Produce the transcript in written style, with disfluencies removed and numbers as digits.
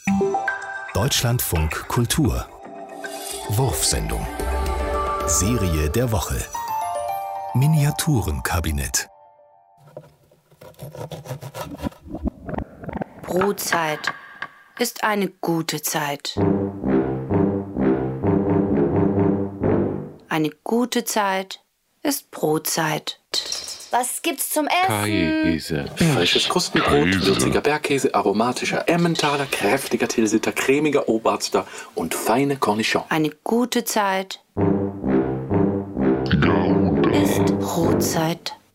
Deutschlandfunk Kultur. Wurfsendung. Serie der Woche. Miniaturenkabinett. Brutzeit ist eine gute Zeit. Eine gute Zeit ist Brotzeit. Was gibt's zum Essen? Käse. Frisches Krustenbrot, würziger Bergkäse, aromatischer Emmentaler, kräftiger Tilsiter, cremiger Oberster und feine Cornichons. Eine gute Zeit ist Brotzeit.